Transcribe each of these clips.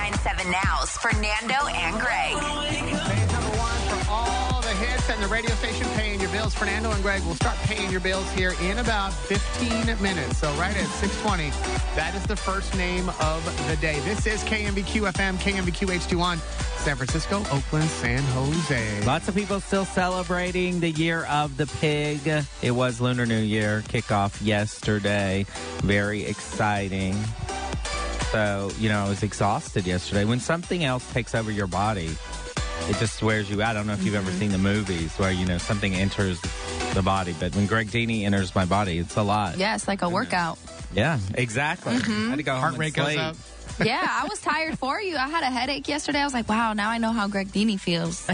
99.7 Now's Fernando and Greg. Page number one for all the hits and the radio station paying your bills. Fernando and Greg will start paying your bills here in about 15 minutes. So right at 6:20, that is the first name of the day. This is KMBQ FM, KMBQ HD1, San Francisco, Oakland, San Jose. Lots of people still celebrating the year of the pig. It was Lunar New Year kickoff yesterday. Very exciting. So, I was exhausted yesterday. When something else takes over your body, it just wears you out. I don't know if you've ever seen the movies where, something enters the body. But when Greg Dini enters my body, it's a lot. Yeah, it's like a workout. Yeah, exactly. I had to go home Heart rate and goes sleep. up. Yeah, I was tired for you. I had a headache yesterday. I was like, wow, now I know how Greg Dini feels.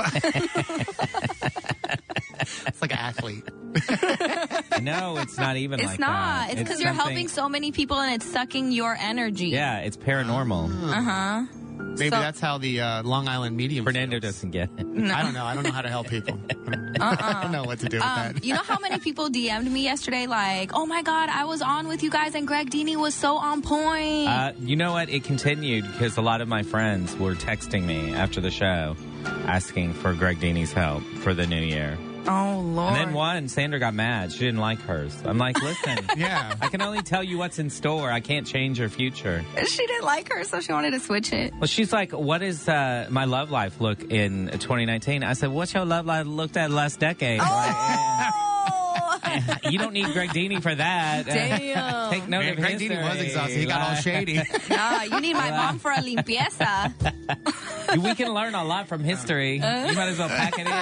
It's like an athlete. No, it's not even like that. It's because you're helping so many people and it's sucking your energy. Yeah, it's paranormal. Uh-huh. Maybe that's how the Long Island medium Fernando feels. doesn't get it. I don't know. I don't know how to help people. I don't know what to do with that. You know how many people DM'd me yesterday like, oh my God, I was on with you guys and Greg Dini was so on point. You know what? It continued because a lot of my friends were texting me after the show asking for Greg Dini's help for the new year. Oh, Lord. And then Sandra got mad. She didn't like hers. I'm like, listen, Yeah. I can only tell you what's in store. I can't change your future. She didn't like her, so she wanted to switch it. Well, she's like, what is my love life look in 2019? I said, what's your love life looked at last decade? You don't need Greg Dini for that. Damn. Take note of Greg history. Dini was exhausted. He got all shady. Nah, you need my mom for a limpieza. We can learn a lot from history. You might as well pack it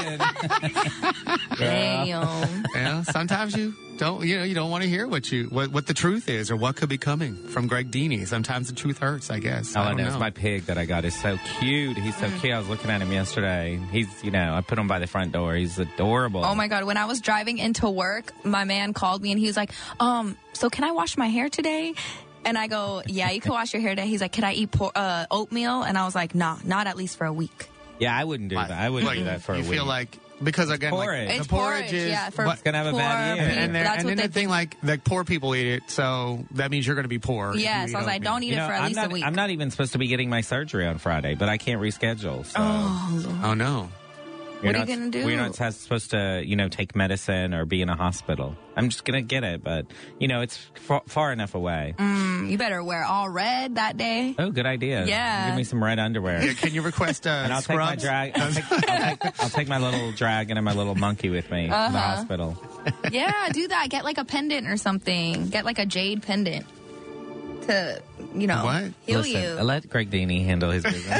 in. Damn. Yeah, sometimes you don't want to hear what the truth is or what could be coming from Greg Dini. Sometimes the truth hurts, I guess. All I don't know is my pig that I got is so cute. He's so cute. I was looking at him yesterday. He's, I put him by the front door. He's adorable. Oh my God. When I was driving into work, my man called me and he was like, so can I wash my hair today? And I go, yeah, you can wash your hair today. He's like, can I eat oatmeal? And I was like, nah, not at least for a week. Yeah, I wouldn't do that. I wouldn't do that for a week. You feel like, because again, porridge. like, It's the porridge is, yeah, for It's going to have a bad poor year. people. and That's what then they the thing like poor people eat it, so that means you're going to be poor. Yeah, so I was like, don't eat it for at least a week. I'm not even supposed to be getting my surgery on Friday, but I can't reschedule. So. Oh no. What are you going to do? We're not supposed to, take medicine or be in a hospital. I'm just going to get it, but, it's far enough away. You better wear all red that day. Oh, good idea. Yeah. Give me some red underwear. Can you request And I'll take my scrubs? drag. I'll take my little dragon and my little monkey with me to the hospital. Yeah, do that. Get like a pendant or something. Get like a jade pendant to, What? heal Listen, you. let Greg Dini handle his business.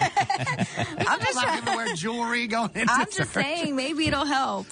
I'm just, Like people wear jewelry going into I'm just saying, maybe it'll help.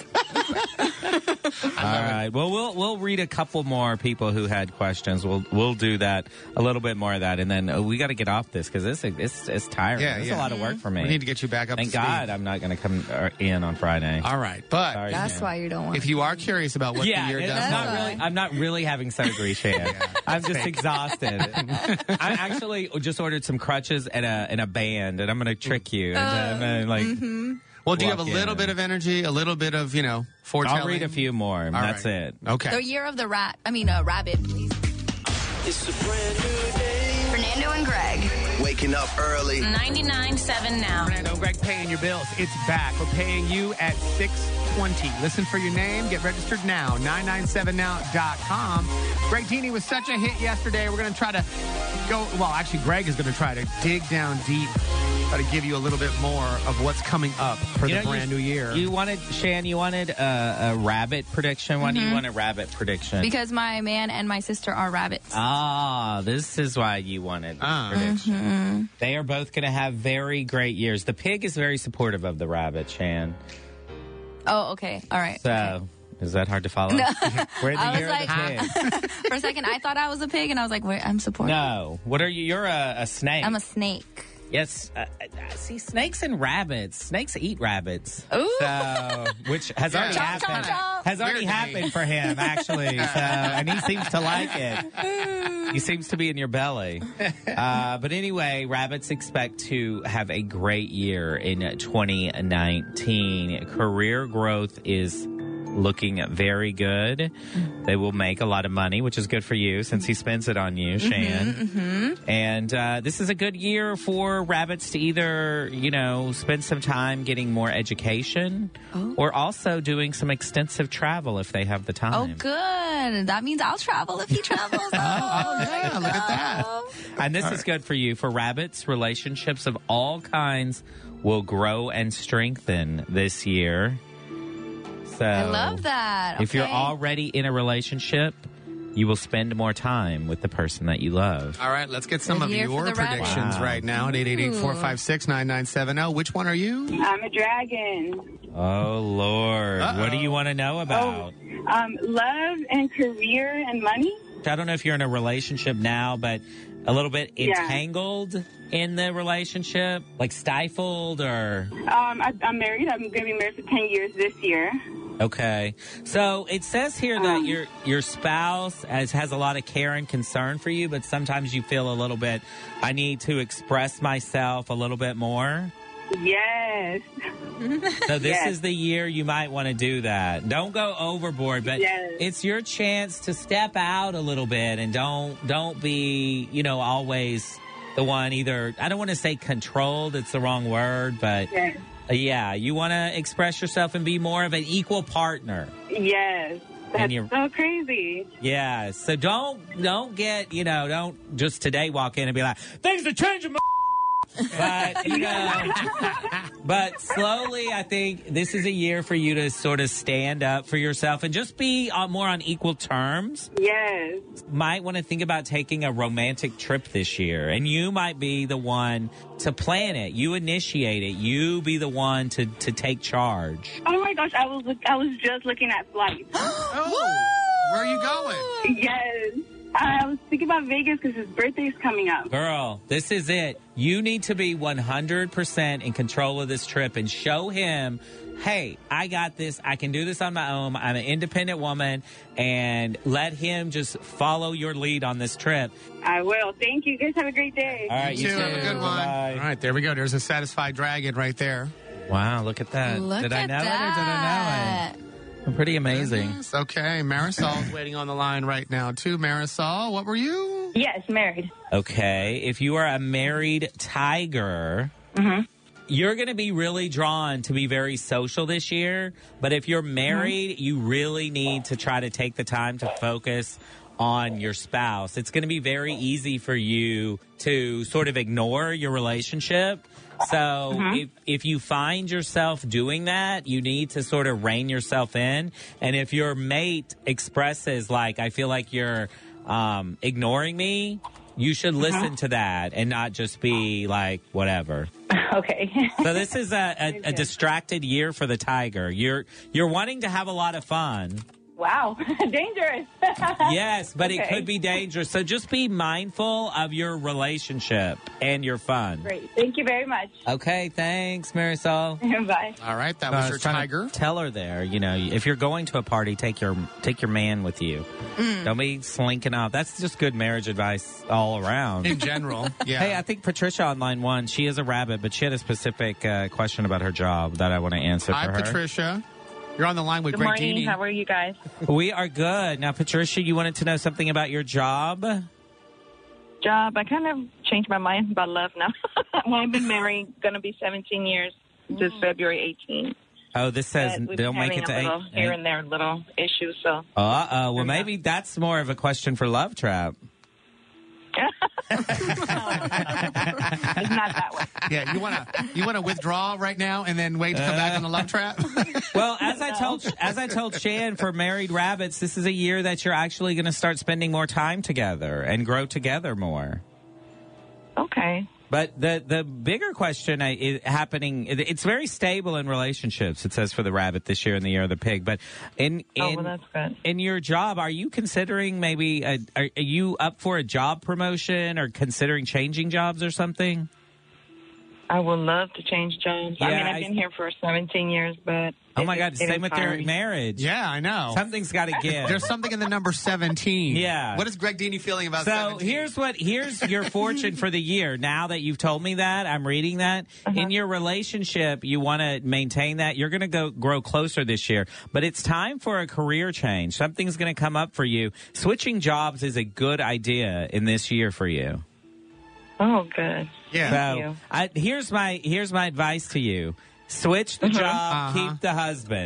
All right. Well, we'll read a couple more people who had questions. We'll do that, a little bit more of that, and then we got to get off this because it's tiring. Yeah, It's yeah. a lot of work for me. We need to get you back up Thank to speed. God I'm not going to come in on Friday. All right, but Sorry, That's Shan. why you don't want if you are curious about what the year it's does, not look really. I'm not really having surgery, Shan. I'm just exhausted. I actually just ordered some crutches and a band, and I'm going to trick you. And I'm gonna, well, do you have a walk little in. bit of energy, a little bit of foretelling? I'll read a few more. and All that's right. it. Okay. The year of the rabbit, please. It's a brand new day. Fernando and Greg. Waking up early. 99.7 Now. Fernando, Greg paying your bills. It's back. We're paying you at 6:20. Listen for your name. Get registered now. 997now.com. Greg Dini was such a hit yesterday. We're going to try to go. Well, actually, Greg is going to try to dig down deep. Try to give you a little bit more of what's coming up for the brand new year. You wanted, Shan, a rabbit prediction. Why do you want a rabbit prediction? Because my man and my sister are rabbits. This is why you wanted this prediction. They are both going to have very great years. The pig is very supportive of the rabbit, Shan. Oh, okay. All right. So, is that hard to follow? We're in the I was year of the pig. For a second, I thought I was a pig, and I was like, wait, I'm supporting. No. What are you? You're a snake. I'm a snake. Yes. See, snakes and rabbits. Snakes eat rabbits. Ooh. So, which has already Chomp, happened. chomp, chomp. Has already Weird to me. happened for him, actually. So, and he seems to like it. He seems to be in your belly. But anyway, rabbits expect to have a great year in 2019. Career growth is looking very good. They will make a lot of money, which is good for you since he spends it on you, Shan. And this is a good year for rabbits to either, spend some time getting more education or also doing some extensive travel if they have the time. Oh, good. That means I'll travel if he travels. Yeah, look at that. And this is good for you. For rabbits, relationships of all kinds will grow and strengthen this year. So I love that. If you're Okay. already in a relationship, you will spend more time with the person that you love. All right, let's get some Good of year for your the rabbit. predictions Wow. right now at 888-456-9970. Which one are you? I'm a dragon. Oh, Lord. Uh-oh. What do you want to know about? Love and career and money. I don't know if you're in a relationship now, but a little bit Yeah. entangled in the relationship, like stifled or... I'm married. I'm going to be married for 10 years this year. Okay. So it says here that your spouse has a lot of care and concern for you, but sometimes you feel a little bit, I need to express myself a little bit more. Yes. So this Yes. is the year you might want to do that. Don't go overboard, but Yes. it's your chance to step out a little bit and don't be, always the one either. I don't want to say controlled, it's the wrong word, but Yes. yeah, you want to express yourself and be more of an equal partner. Yes. That's you're- so crazy. Yeah, so don't get, don't just today walk in and be like, things are changing, but, but slowly, I think this is a year for you to sort of stand up for yourself and just be more on equal terms. Yes. Might want to think about taking a romantic trip this year, and you might be the one to plan it. You initiate it. You be the one to take charge. Oh my gosh, I was just looking at flights. Oh, where are you going? Yes. I was thinking about Vegas because his birthday is coming up. Girl, this is it. You need to be 100% in control of this trip and show him, hey, I got this. I can do this on my own. I'm an independent woman. And let him just follow your lead on this trip. I will. Thank you. Guys have a great day. All right, You too. Have a good one. Bye-bye. All right, there we go. There's a satisfied dragon right there. Wow, look at that. Look Did I at know it or did that. I know it? Pretty amazing. Yes, okay, Marisol's waiting on the line right now, too. Marisol, what were you? Yes, married. Okay, if you are a married tiger, you're going to be really drawn to be very social this year. But if you're married, you really need to try to take the time to focus on your spouse. It's going to be very easy for you to sort of ignore your relationship. So if you find yourself doing that, you need to sort of rein yourself in. And if your mate expresses like, I feel like you're ignoring me, you should listen to that and not just be like, whatever. Okay. So this is a distracted year for the tiger. You're wanting to have a lot of fun. Wow. Dangerous. Yes, but it Okay. could be dangerous. So just be mindful of your relationship and your fun. Great. Thank you very much. Okay, thanks, Marisol. Bye. All right, that I was was your trying to tiger. Tell her there, if you're going to a party, take your man with you. Don't be slinking off. That's just good marriage advice all around. In general, yeah. Hey, I think Patricia on line one, she is a rabbit, but she had a specific question about her job that I want to answer Hi, for her. Patricia. You're on the line with Good Greg morning. Dini. How are you guys? We are good. Now, Patricia, you wanted to know something about your job? Job. I kind of changed my mind about love now. Well, I've been married, going to be 17 years this February 18th. Oh, this says But we've they'll been make having it to a little eight. here and there, little issues. So Uh-oh. Well, maybe that's more of a question for Love Trap. it's not that way. Yeah, you wanna withdraw right now and then wait to come back on the love trap? Well, as I told Shan, for married rabbits, this is a year that you're actually going to start spending more time together and grow together more. Okay. But the bigger question it's very stable in relationships, it says, for the rabbit this year and the year of the pig. But That's good. in your job, are you considering maybe, are you up for a job promotion or considering changing jobs or something? I would love to change jobs. I Yeah, mean, I've been here for 17 years, but Oh my God! Same with your your marriage. Yeah, I know. Something's got to give. There's something in the number 17. Yeah. What is Greg Dini feeling about So 17? here's your fortune for the year. Now that you've told me that, I'm reading that. In your relationship, you want to maintain that. You're going to grow closer this year, but it's time for a career change. Something's going to come up for you. Switching jobs is a good idea in this year for you. Oh, good. Yeah. So here's my advice to you: switch the job, keep the husband.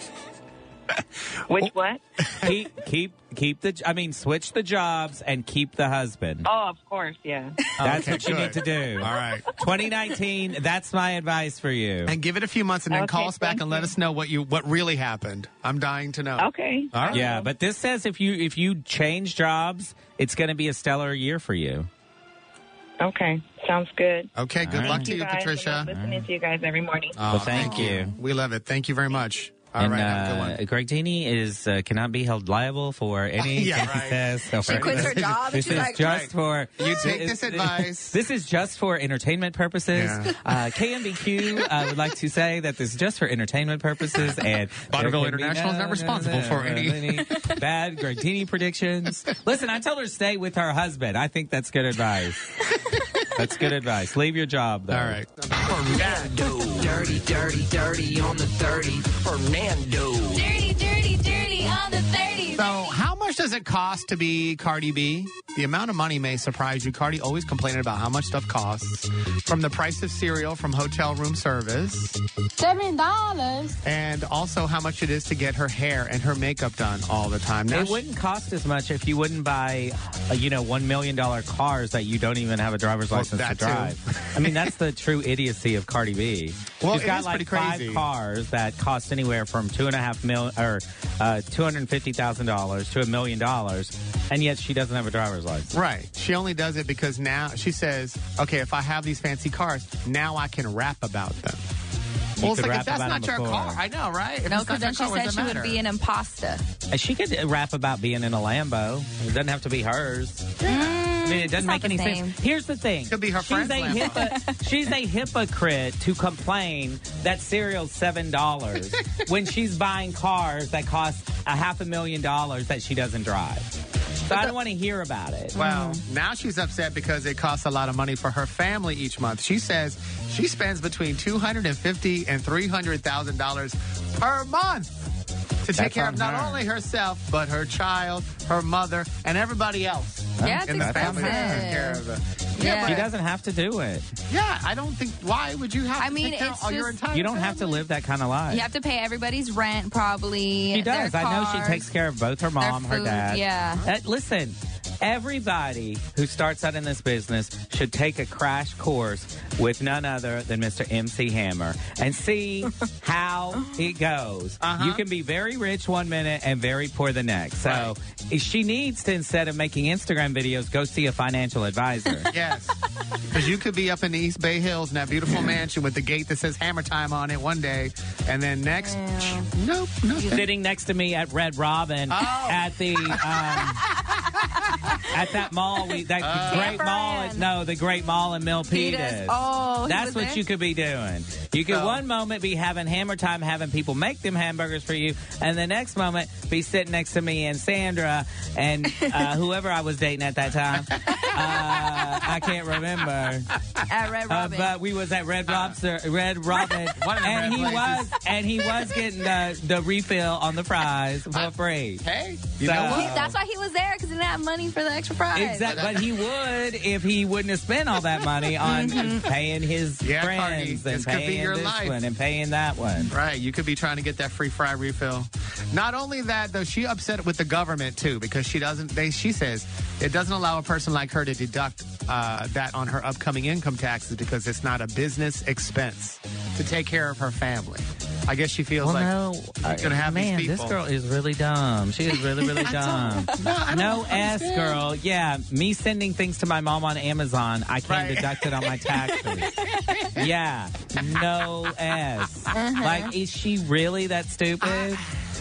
Which what? Switch the jobs and keep the husband. Oh, of course, yeah. That's Okay, what you good. need to do. All right. 2019, that's my advice for you. And give it a few months and then Okay, call us back thank and let you. us know what really happened. I'm dying to know. Okay. All right. Yeah, but this says if you change jobs, it's going to be a stellar year for you. Okay. Sounds good. Okay, good luck to you, guys. I Patricia. love listening to you guys every morning. Oh, Well, thank you. We love it. Thank you very much. All And right, have a good one. Greg Dini is cannot be held liable for anything Yeah, he right. says. She quits her job and This she's is like, just for You take this advice. This is just for entertainment purposes. Yeah. KMBQ would like to say that this is just for entertainment purposes, and Bonneville there can be International is not responsible for any bad Greg Dini predictions. Listen, I told her to stay with her husband. I think that's good advice. That's good advice. Leave your job, though. All right. Fernando. Dirty, dirty, dirty on the 30. Fernando. Dirty, dirty, dirty on the 30s. So, how much does it cost to be Cardi B? The amount of money may surprise you. Cardi always complaining about how much stuff costs. From the price of cereal from hotel room service. $7. And also how much it is to get her hair and her makeup done all the time. Now It wouldn't cost as much if you wouldn't buy, $1 million cars that you don't even have a driver's license to that too. drive. I mean, that's the true idiocy of Cardi B. Well, She's it got is like pretty crazy. 5 cars that cost anywhere from $2.5 million or $250,000 to $1 million, and yet she doesn't have a driver's license. Right. She only does it because now she says, okay, if I have these fancy cars, now I can rap about them. Well, it's could like, rap if that's about not them your before. car. I know, right? If no, it's not because then your she car, what said does she it would matter? be an imposter. She could rap about being in a Lambo. It doesn't have to be hers. I mean, it doesn't It's make not any the sense. same. Here's the thing. Could be her she's friend's Lambo. She's a hypocrite to complain that cereal's $7 when she's buying cars that cost $500,000 that she doesn't drive. So I don't want to hear about it. Well, now she's upset because it costs a lot of money for her family each month. She says she spends between $250,000 and $300,000 per month to take That's care of on not her. only herself, but her child, her mother, and everybody else Yeah, it's in the family. expensive. Taking care of it. Yeah. She doesn't have to do it. Yeah, I don't think. Why would you have I to mean, take care it's of your just- entire You don't have to family? live that kind of life. You have to pay everybody's rent, probably. She does. their I know she cars, takes care of both her mom, their her food, dad. yeah. Listen, everybody who starts out in this business should take a crash course with none other than Mr. MC Hammer and see how it goes. You can be very rich one minute and very poor the next. So she needs to, instead of making Instagram videos, go see a financial advisor. Yes. Because you could be up in the East Bay Hills in that beautiful mansion with the gate that says Hammer Time on it one day, and then next, nope, nothing. Sitting next to me at Red Robin at the at that mall, great mall. Fran. The great mall in Milpitas. Oh, he that's was what there? you could be doing. You could one moment be having Hammer Time, having people make them hamburgers for you, and the next moment be sitting next to me and Sandra and whoever I was dating at that time. I can't remember. At Red Robin. But we was at Red Robin, One of the and red he was getting the refill on the fries for free. Hey, you So- know what? That's why he was there, because he didn't have money for the extra fries. Exactly, but he would if he wouldn't have spent all that money on paying his Yeah, Cardi, friends and this could be paying your this life. one and paying that one. Right, you could be trying to get that free fry refill. Not only that, though, she upset with the government too because she doesn't. She says it doesn't allow a person like her to deduct that on her upcoming income taxes because it's not a business expense to take care of her family. I guess she feels she's gonna have man, these people. this girl is really dumb. She is really, really dumb. No S, girl. Yeah, me sending things to my mom on Amazon, I can't deduct it on my taxes. Yeah, no S. Like, is she really that stupid?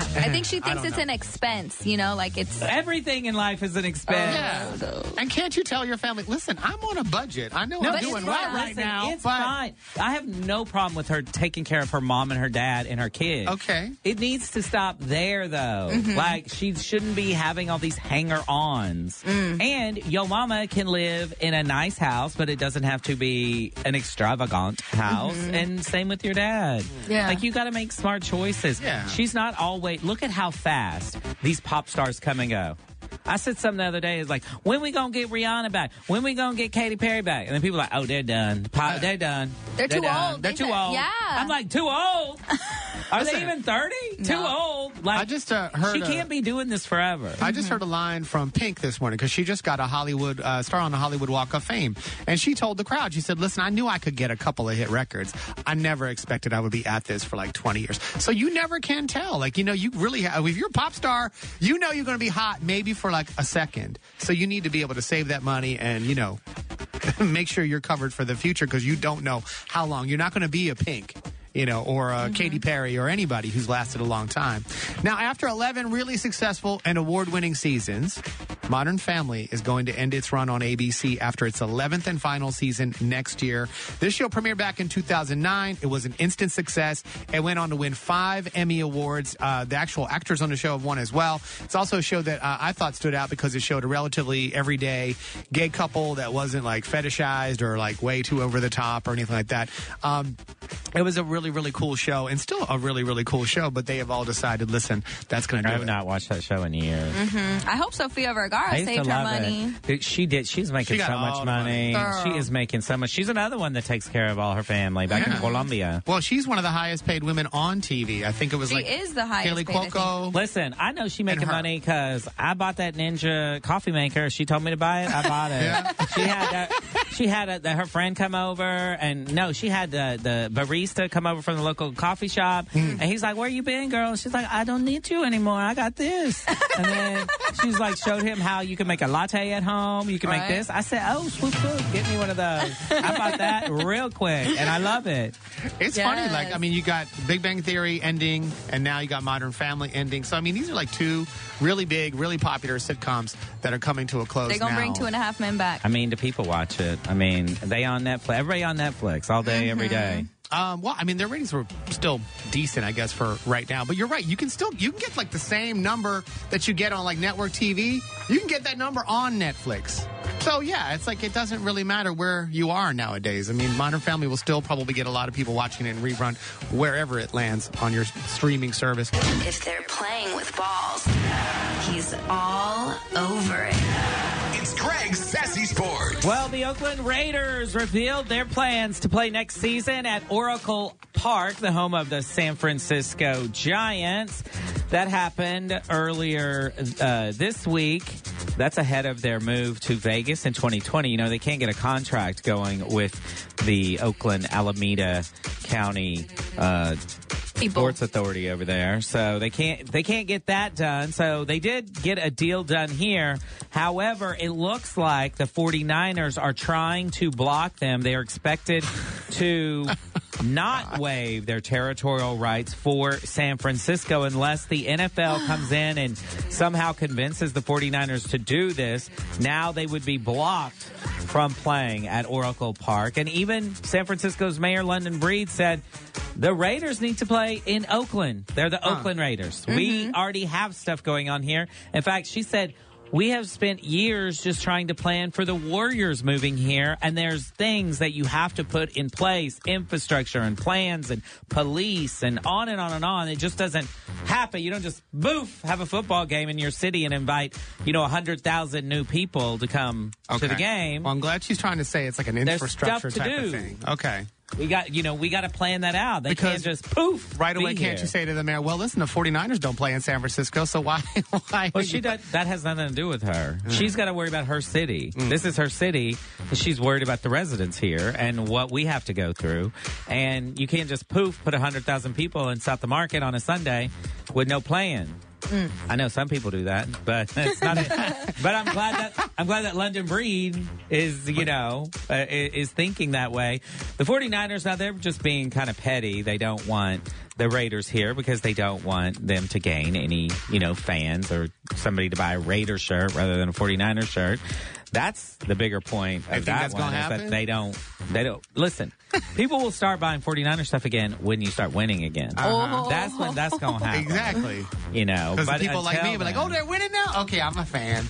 I think she I thinks don't it's know. an expense, you know, like it's. Everything in life is an expense. Yeah. And can't you tell your family, listen, I'm on a budget. I know I'm but doing it's well fine. right Listen, now. it's but fine. I have no problem with her taking care of her mom and her dad and her kids. Okay. It needs to stop there, though. Like, she shouldn't be having all these hanger-ons. And your mama can live in a nice house, but it doesn't have to be an extravagant house. And same with your dad. Yeah. Like, you got to make smart choices. Yeah. She's not always... Look at how fast these pop stars come and go. I said something the other day. It's like, when we gonna get Rihanna back? When we gonna get Katy Perry back? And then people are like, oh, they're done. They're done. They're too done. old. They're They too said- old. yeah. I'm like, too old? Are they Listen. even 30? Too old. Like, I just heard she can't be doing this forever. I just heard a line from Pink this morning because she just got a Hollywood star on the Hollywood Walk of Fame. And she told the crowd, she said, listen, I knew I could get a couple of hit records. I never expected I would be at this for like 20 years. So you never can tell. Like, you know, you really have, if you're a pop star, you know you're going to be hot maybe for like a second. So you need to be able to save that money and, you know, make sure you're covered for the future because you don't know how long. You're not going to be a Pink, you know, or Katy Perry or anybody who's lasted a long time. Now, after 11 really successful and award-winning seasons, Modern Family is going to end its run on ABC after its 11th and final season next year. This show premiered back in 2009. It was an instant success. It went on to win 5 Emmy Awards. The actual actors on the show have won as well. It's also a show that I thought stood out because it showed a relatively everyday gay couple that wasn't like fetishized or like way too over the top or anything like that. It was a really, really cool show and still a really, really cool show, but they have all decided, listen, that's going to I do have it. not watched that show in years. I hope Sofia Vergara I used saved to her love money. it. She did. She's making She got so all much the money. money. She is making so much. She's another one that takes care of all her family back in Colombia. Well, she's one of the highest paid women on TV. I think it was She like is the highest Kaylee paid, I think. Cuoco. Listen, I know she making her. money because I bought that Ninja coffee maker. She told me to buy it. I bought it. Yeah. She had her friend come over, and no, she had the barista come over from the local coffee shop, and he's like, "Where you been, girl?" She's like, "I don't need you anymore. I got this." And then she's like, showed him how you can make a latte at home. You can make Right. this. I said, "Oh, swoop, swoop, get me one of those." I bought that real quick, and I love it. It's Yes. funny. Like, I mean, you got Big Bang Theory ending, and now you got Modern Family ending. So, I mean, these are like 2 really big, really popular sitcoms that are coming to a close They're going to now. bring 2.5 Men back. I mean, the people watch it. I mean, they on Netflix. Everybody on Netflix all day, every day. Well, I mean, their ratings were still decent, I guess, for right now. But you're right. You can get like the same number that you get on like network TV. You can get that number on Netflix. So yeah, it's like it doesn't really matter where you are nowadays. I mean, Modern Family will still probably get a lot of people watching it in rerun wherever it lands on your streaming service. If they're playing with balls, he's all over it. It's Greg's Sassy Sports. Well, the Oakland Raiders revealed their plans to play next season at Oracle Park, the home of the San Francisco Giants. That happened earlier this week. That's ahead of their move to Vegas in 2020. You know, they can't get a contract going with the Oakland Alameda County Sports Authority over there, so they can't get that done. So they did get a deal done here. However, it looks like the 49ers are trying to block them. They are expected to not waive their territorial rights for San Francisco unless the NFL comes in and somehow convinces the 49ers to do this. Now they would be blocked from playing at Oracle Park. And even San Francisco's Mayor London Breed said the Raiders need to play in Oakland. They're the Oakland Raiders. We already have stuff going on here. In fact, she said, we have spent years just trying to plan for the Warriors moving here, and there's things that you have to put in place, infrastructure and plans and police and on and on and on. It just doesn't happen. You don't just, boof, have a football game in your city and invite, 100,000 new people to come to the game. Well, I'm glad she's trying to say it's like an There's infrastructure stuff to type of do. thing. Okay. We got to plan that out. They Because can't just poof Right away, be can't here. you say to the mayor, well, listen, the 49ers don't play in San Francisco, so why? Well, that has nothing to do with her. She's got to worry about her city. This is her city. And she's worried about the residents here and what we have to go through. And you can't just put 100,000 people in South the Market on a Sunday with no plan. I know some people do that, but that's not it. But I'm glad that London Breed is, is thinking that way. The 49ers, now they're just being kind of petty. They don't want the Raiders here because they don't want them to gain any, fans or somebody to buy a Raiders shirt rather than a 49ers shirt. That's the bigger point of that one, is that they don't listen. People will start buying 49er stuff again when you start winning again. That's when that's going to happen. Exactly. But people like me be like, oh, they're winning now? Okay, I'm a fan.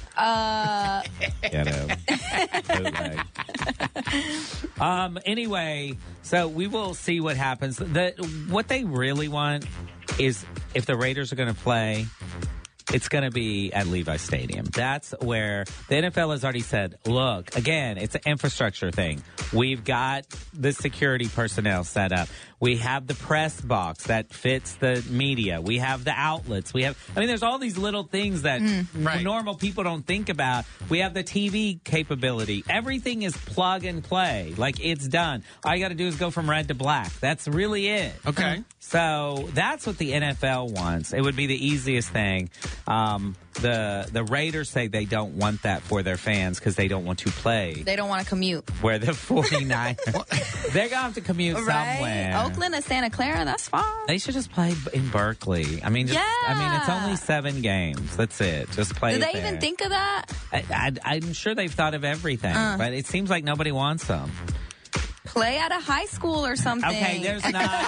Anyway, so we will see what happens. What they really want is, if the Raiders are going to play, it's going to be at Levi Stadium. That's where the NFL has already said, look, again, it's an infrastructure thing. We've got the security personnel set up. We have the press box that fits the media. We have the outlets. There's all these little things that normal people don't think about. We have the TV capability. Everything is plug and play. Like, it's done. All you got to do is go from red to black. That's really it. Okay. So that's what the NFL wants. It would be the easiest thing. The Raiders say they don't want that for their fans because they don't want to play. They don't want to commute. Where the 49ers, they're going to have to commute somewhere. Oakland and Santa Clara, that's fine. They should just play in Berkeley. It's only 7 games. That's it. Just play. Do they even think of that? I'm sure they've thought of everything, but it seems like nobody wants them. Play at a high school or something. Okay, there's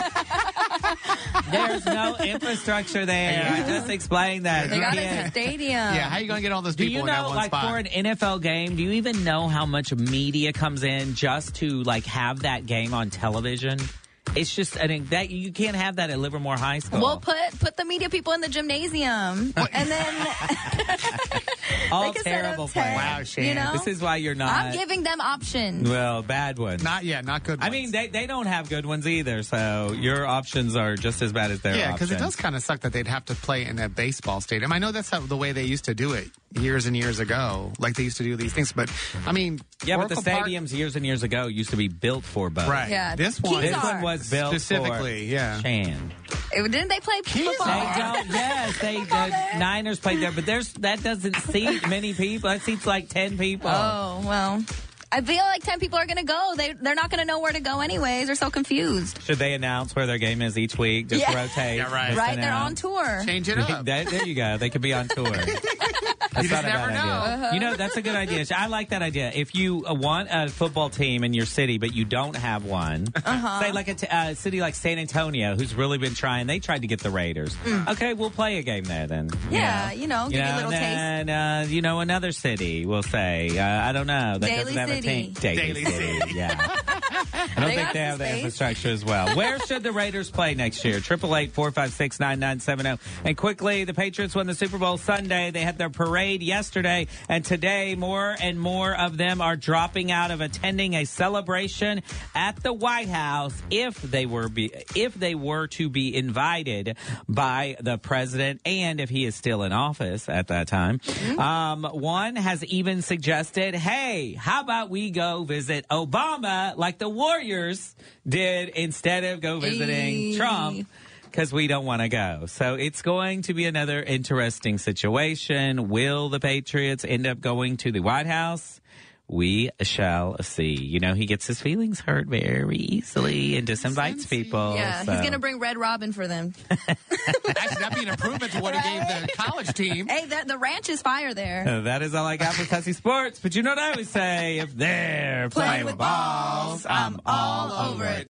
no infrastructure there. Yeah. I just explained that. They got a stadium. Yeah, how are you going to get all those people in that one spot? For an NFL game, do you even know how much media comes in just to have that game on television? It's just, that you can't have that at Livermore High School. Well, put the media people in the gymnasium, and then all terrible plans. Wow, Shan. This is why you're not. I'm giving them options. Well, bad ones. Not good ones. They don't have good ones either, so your options are just as bad as their options. Yeah, because it does kind of suck that they'd have to play in a baseball stadium. I know that's the way they used to do it years and years ago. Like, they used to do these things, but yeah, but the stadiums years and years ago used to be built for both. Right. Yeah. This one was built specifically, for Shan. Didn't they play football? The Niners played there, but that doesn't seat many people. That seats like 10 people. Oh, well. I feel like 10 people are going to go. They're not going to know where to go anyways. They're so confused. Should they announce where their game is each week? Just rotate. Yeah, right. Right, they're on tour. Change it up. There you go. They could be on tour. That's You just not a never bad know. idea. That's a good idea. I like that idea. If you want a football team in your city, but you don't have one, say like a city like San Antonio, who's really been trying. They tried to get the Raiders. Okay, we'll play a game there then. Yeah, give you a little taste. And another city, we'll say. I don't know. That Daly doesn't have a team. Daly City. Yeah. I don't think they have the infrastructure as well. Where should the Raiders play next year? 888-456-9970. And quickly, the Patriots won the Super Bowl Sunday. They had their parade yesterday, and today more and more of them are dropping out of attending a celebration at the White House if they were to be invited by the president, and if he is still in office at that time. One has even suggested, hey, how about we go visit Obama like the Warriors did instead of go visiting Trump, because we don't want to go. So it's going to be another interesting situation. Will the Patriots end up going to the White House? We shall see. He gets his feelings hurt very easily and disinvites people. Yeah, so. He's going to bring Red Robin for them. Actually, that'd be an improvement to what he gave the college team. Hey, the ranch is fire there. That is all I got for Sassy Sports. But you know what I always say? If they're playing with balls, I'm all over it.